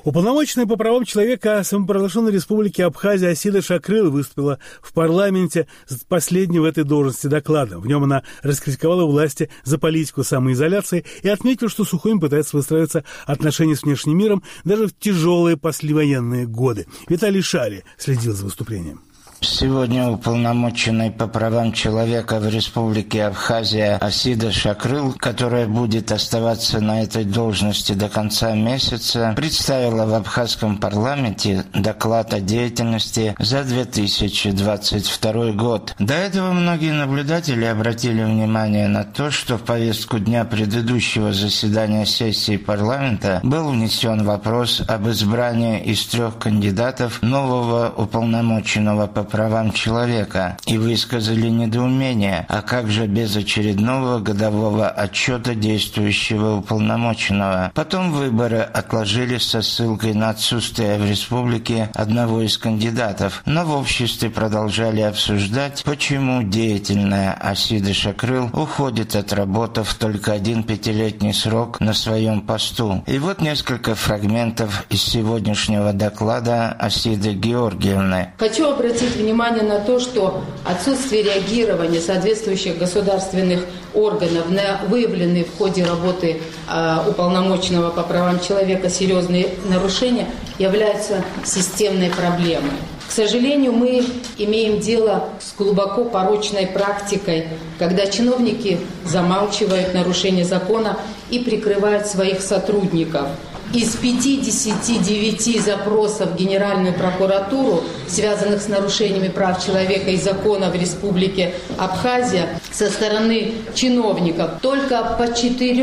Уполномоченная по правам человека самопровозглашенной республики Абхазия Асида Шакрыл выступила в парламенте с последним в этой должности докладом. В нем она раскритиковала власти за политику самоизоляции и отметила, что Сухум пытается выстраиваться отношения с внешним миром даже в тяжелые послевоенные годы. Виталий Шари следил за выступлением. Сегодня уполномоченный по правам человека в Республике Абхазия Асида Шакрыл, которая будет оставаться на этой должности до конца месяца, представила в абхазском парламенте доклад о деятельности за 2022 год. До этого многие наблюдатели обратили внимание на то, что в повестку дня предыдущего заседания сессии парламента был внесен вопрос об избрании из 3 кандидатов нового уполномоченного по правам человека и высказали недоумение, а как же без очередного годового отчета действующего уполномоченного. Потом выборы отложились со ссылкой на отсутствие в республике одного из кандидатов, но в обществе продолжали обсуждать, почему деятельная Асида Шакрыл уходит, отработав только 1 5-летний срок на своем посту. И вот несколько фрагментов из сегодняшнего доклада Асиды Георгиевны. Хочу обратить внимание на то, что отсутствие реагирования соответствующих государственных органов на выявленные в ходе работы уполномоченного по правам человека серьезные нарушения являются системной проблемой. К сожалению, мы имеем дело с глубоко порочной практикой, когда чиновники замалчивают нарушение закона и прикрывают своих сотрудников. Из 59 запросов в Генеральную прокуратуру, связанных с нарушениями прав человека и закона в Республике Абхазия со стороны чиновников, только по 4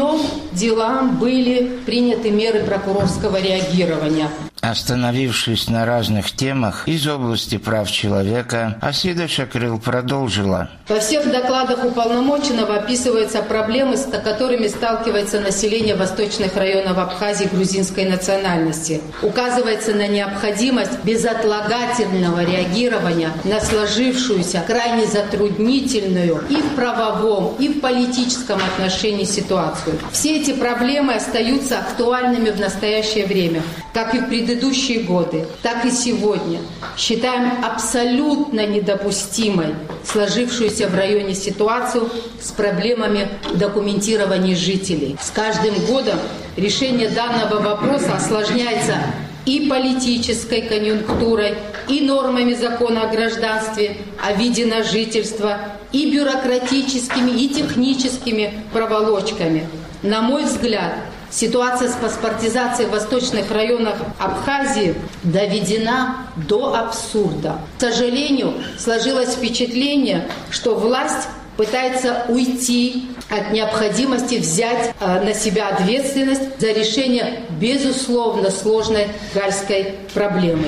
делам были приняты меры прокурорского реагирования. Остановившись на разных темах из области прав человека, Асида Шакрыл продолжила. Во всех докладах уполномоченного описываются проблемы, с которыми сталкивается население восточных районов Абхазии грузинской национальности. Указывается на необходимость безотлагательного реагирования на сложившуюся крайне затруднительную и в правовом, и в политическом отношении ситуацию. Все эти проблемы остаются актуальными в настоящее время, как и в предыдущие годы, так и сегодня. Считаем абсолютно недопустимой сложившуюся в районе ситуацию с проблемами документирования жителей. С каждым годом решение данного вопроса осложняется и политической конъюнктурой, и нормами закона о гражданстве, о виде на жительство, и бюрократическими, и техническими проволочками. На мой взгляд, ситуация с паспортизацией в восточных районах Абхазии доведена до абсурда. К сожалению, сложилось впечатление, что власть пытается уйти от необходимости взять на себя ответственность за решение, безусловно, сложной гальской проблемы.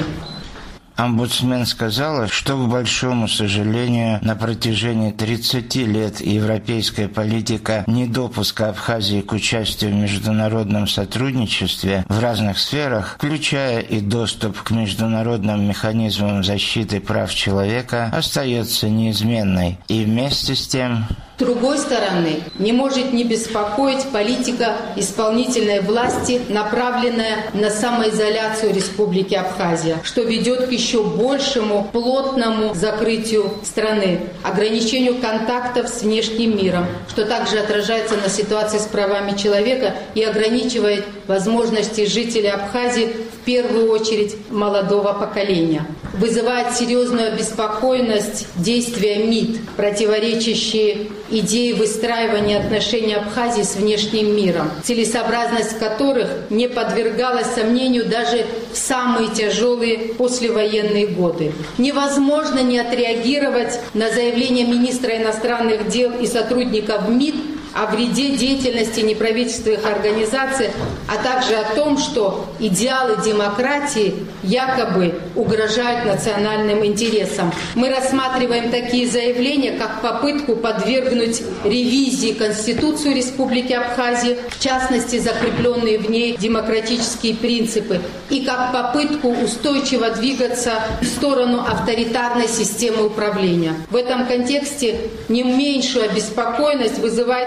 Омбудсмен сказала, что, к большому сожалению, на протяжении 30 лет европейская политика недопуска Абхазии к участию в международном сотрудничестве в разных сферах, включая и доступ к международным механизмам защиты прав человека, остается неизменной. И вместе с тем... С другой стороны, не может не беспокоить политика исполнительной власти, направленная на самоизоляцию Республики Абхазия, что ведет к еще большему плотному закрытию страны, ограничению контактов с внешним миром, что также отражается на ситуации с правами человека и ограничивает возможности жителей Абхазии, в первую очередь молодого поколения. Вызывает серьезную обеспокоенность действия МИД, противоречащие идеи выстраивания отношений Абхазии с внешним миром, целесообразность которых не подвергалась сомнению даже в самые тяжелые послевоенные годы. Невозможно не отреагировать на заявление министра иностранных дел и сотрудников МИД о вреде деятельности неправительственных организаций, а также о том, что идеалы демократии якобы угрожают национальным интересам. Мы рассматриваем такие заявления как попытку подвергнуть ревизии Конституцию Республики Абхазия, в частности закрепленные в ней демократические принципы, и как попытку устойчиво двигаться в сторону авторитарной системы управления. В этом контексте не меньшую обеспокоенность вызывает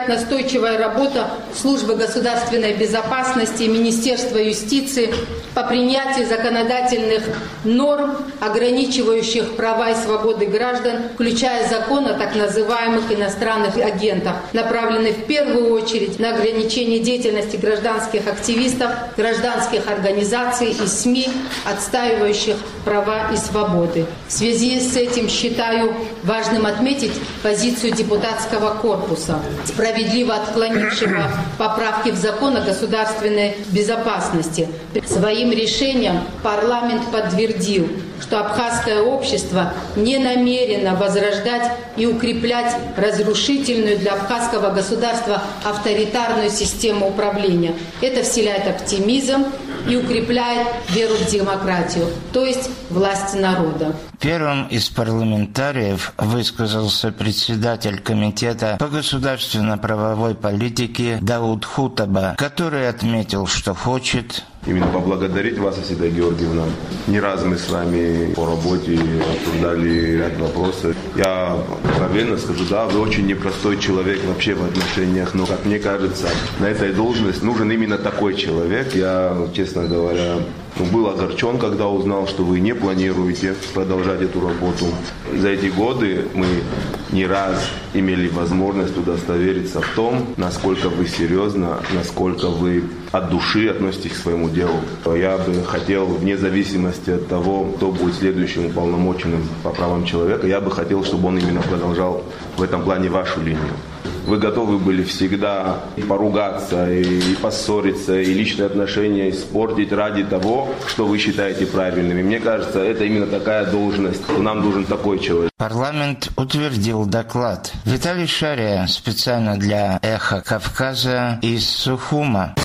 настойчивая работа службы государственной безопасности и Министерства юстиции по принятию законодательных норм, ограничивающих права и свободы граждан, включая закон о так называемых иностранных агентах, направленный в первую очередь на ограничение деятельности гражданских активистов, гражданских организаций и СМИ, отстаивающих права и свободы. В связи с этим считаю важным отметить позицию депутатского корпуса, справедливо отклонившего поправки в закон о государственной безопасности. Своим решением парламент подтвердил, что абхазское общество не намерено возрождать и укреплять разрушительную для абхазского государства авторитарную систему управления. Это вселяет оптимизм и укрепляет веру в демократию, то есть власть народа. Первым из парламентариев высказался председатель комитета по государственно-правовой политике Дауд Хутаба, который отметил, что хочет именно поблагодарить вас, Асида Георгиевна. Не раз мы с вами по работе обсуждали ряд вопросов. Я откровенно скажу, да, вы очень непростой человек вообще в отношениях, но, как мне кажется, на этой должности нужен именно такой человек. Я, честно говоря, был огорчен, когда узнал, что вы не планируете продолжать эту работу. За эти годы мы не раз имели возможность удостовериться в том, насколько вы серьезно, насколько вы от души относитесь к своему делу. Я бы хотел, вне зависимости от того, кто будет следующим уполномоченным по правам человека, я бы хотел, чтобы он именно продолжал в этом плане вашу линию. Вы готовы были всегда и поругаться, и поссориться, и личные отношения испортить ради того, что вы считаете правильным. И мне кажется, это именно такая должность, что нам нужен такой человек. Парламент утвердил доклад. Виталий Шария специально для «Эхо Кавказа» из Сухума.